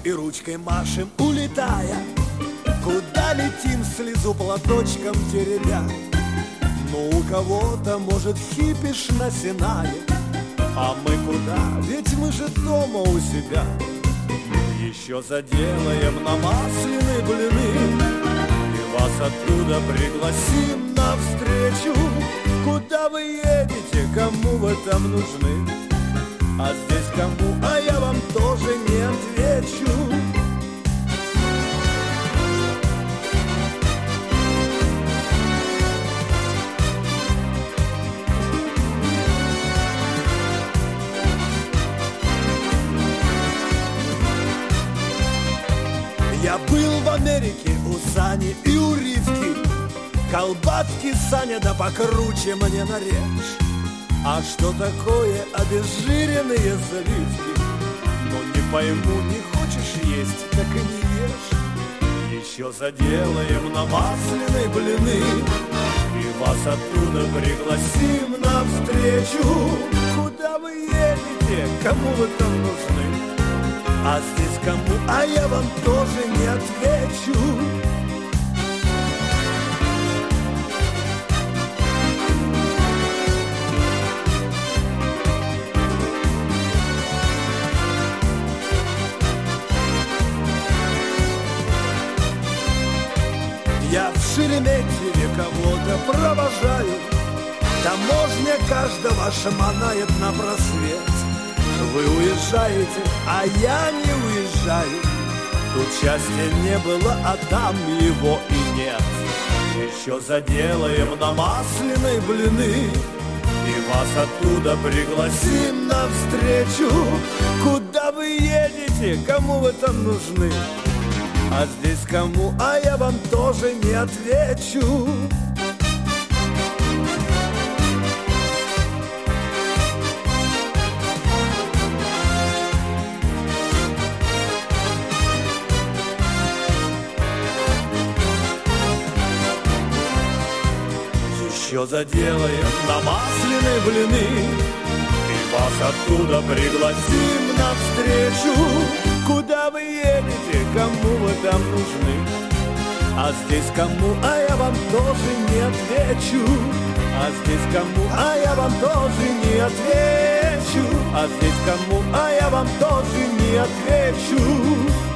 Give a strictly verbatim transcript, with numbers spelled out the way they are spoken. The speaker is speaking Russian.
и ручкой машем, улетая. Куда летим, слезу платочком теребя. Ну, у кого-то, может, хипиш на Синае, а мы куда? Ведь мы же дома у себя. Еще заделаем на масляные блины и вас оттуда пригласим навстречу. Куда вы едете, кому вы там нужны? А здесь кому, а я вам тоже не отвечу. Я был в Америке у Сани и у Ривки. Колбаски, Саня, да покруче мне нарежь. А что такое обезжиренные заливки? Ну не пойму, не хочешь есть, так и не ешь. Еще заделаем на масляные блины и вас оттуда пригласим навстречу. Куда вы едете, кому вы там нужны? А здесь кому, а я вам тоже не отвечу. Я в Шереметьеве кого-то провожаю. Таможня каждого шаманает на просвет. Вы уезжаете, а я не уезжаю. Тут счастья не было, а там его и нет. Еще заделаем на масляные блины и вас оттуда пригласим навстречу. Куда вы едете, кому вы там нужны? А здесь кому, а я вам тоже не отвечу. Еще заделаем на масляные блины и вас оттуда пригласим навстречу. Куда вы едете, кому вы там нужны? А здесь кому, а я вам тоже не отвечу. А здесь кому, а я вам тоже не отвечу. А здесь кому, а я вам тоже не отвечу.